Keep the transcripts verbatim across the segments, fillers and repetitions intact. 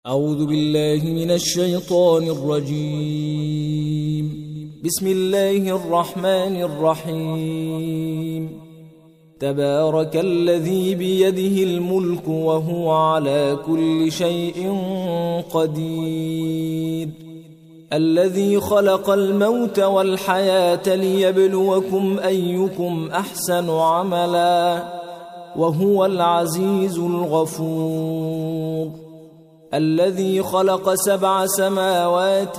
أعوذ بالله من الشيطان الرجيم. بسم الله الرحمن الرحيم. تبارك الذي بيده الملك وهو على كل شيء قدير، الذي خلق الموت والحياة ليبلوكم أيكم أحسن عملا وهو العزيز الغفور، الذي خلق سبع سماوات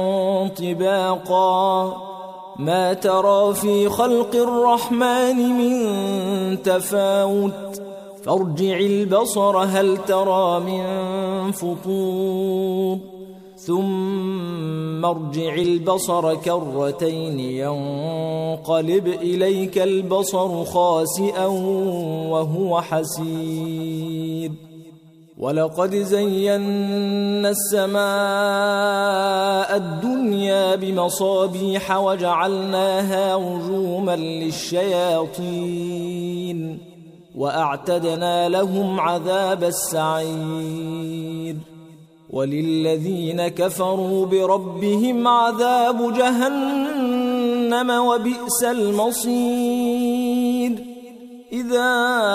طباقا ما ترى في خلق الرحمن من تفاوت فارجع البصر هل ترى من فطور ثم ارجع البصر كرتين ينقلب إليك البصر خاسئا وهو حسير، ولقد زينا السماء الدنيا بمصابيح وجعلناها رجوما للشياطين وأعتدنا لهم عذاب السعير، وللذين كفروا بربهم عذاب جهنم وبئس المصير. إذا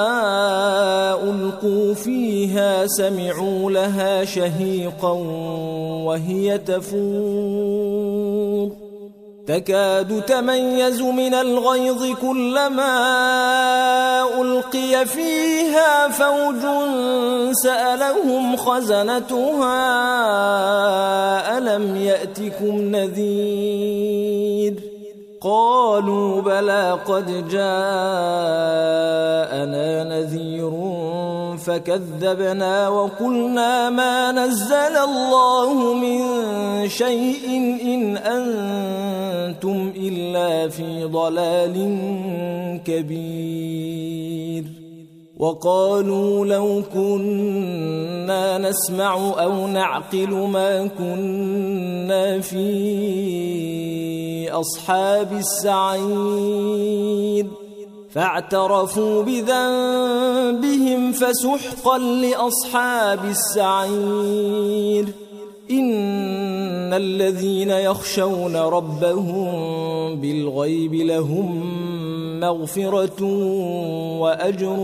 ألقوا فيها سمعوا لها شهيقا وهي تفور تكاد تميز من الغيظ كلما ألقي فيها فوج سألهم خزنتها ألم يأتكم نذير قالوا بلى قد جاءنا نذير فكذبنا وقلنا ما نزل الله من شيء إن أنتم إلا في ضلال كبير. وقالوا لو كنا نسمع أو نعقل ما كنا في أصحاب السعير فاعترفوا بذنبهم فسحقا لأصحاب السعير. إن الذين يخشون ربهم بالغيب لهم مغفرة وأجر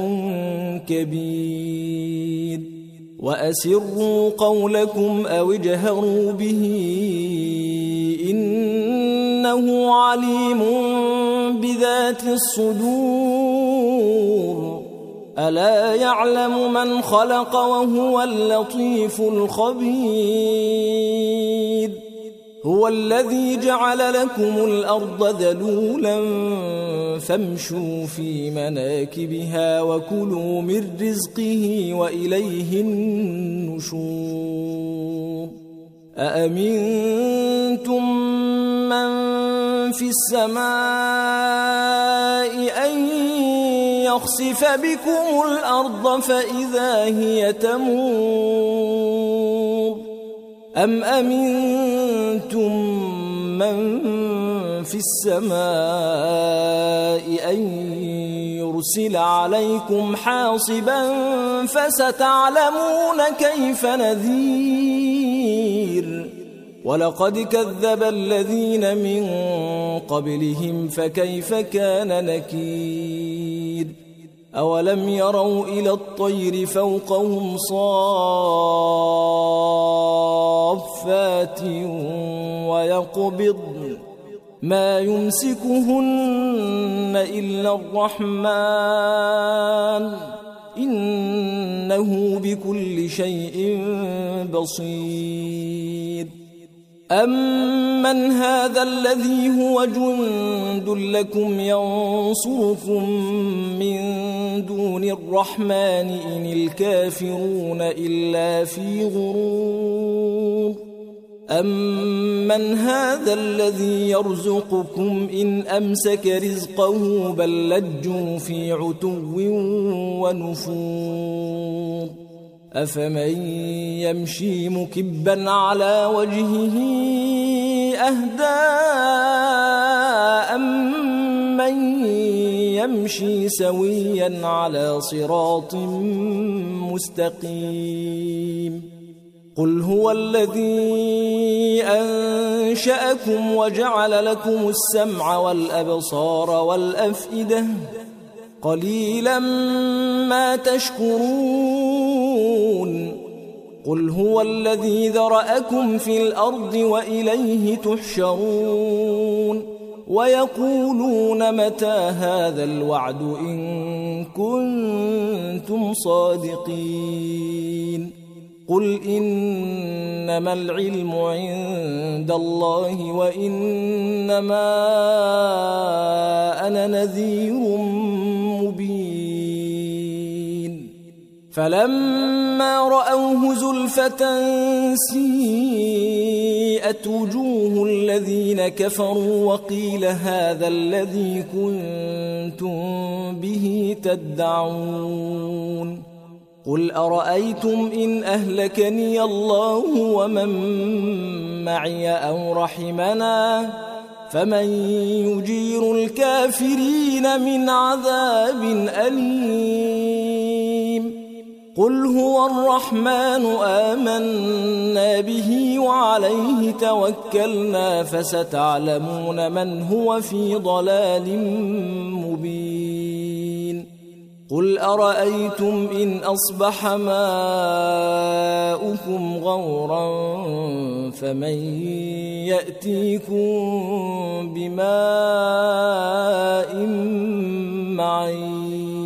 كبير. وأسروا قولكم أو اجهروا به إنه عليم بذات الصدور. ألا يعلم من خلق وهو اللطيف الخبير. هو الذي جعل لكم الأرض ذلولا فامشوا في مناكبها وكلوا من رزقه وإليه النشور. أأمنتم من في السماء أن يخسف بكم الأرض فإذا هي تمور أم أمنتم من في السماء أن يرسل عليكم حاصبا فستعلمون كيف نذير. ولقد كذب الذين من قبلهم فكيف كان نكير. أولم يروا إلى الطير فوقهم صافات ويقبضن ما يمسكهن إلا الرحمن إنه بكل شيء بصير. أمن هذا الذي هو جند لكم ينصركم من دون الرحمن إن الكافرون إلا في غرور. أمن هذا الذي يرزقكم إن أمسك رزقه بل لجوا في عتو ونفور. أفمن يمشي مكبا على وجهه أهدى أمن يمشي سويا على صراط مستقيم. قل هو الذي أنشأكم وجعل لكم السمع والأبصار والأفئدة قليلا ما تشكرون قل هو الذي ذرأكم في الأرض وإليه تحشرون ويقولون متى هذا الوعد إن كنتم صادقين قل إنما العلم عند الله وإنما أنا نذير مبين فلما رأوه زلفة سيئت وجوه الذين كفروا وقيل هذا الذي كنتم به تدعون قل أرأيتم إن أهلكني الله ومن معي أو رحمنا فمن يجير الكافرين من عذاب أليم قل هو الرحمن آمنا به وعليه توكلنا فستعلمون من هو في ضلال مبين قل أرأيتم إن أصبح ماؤكم غورا فمن يأتيكم بماء معين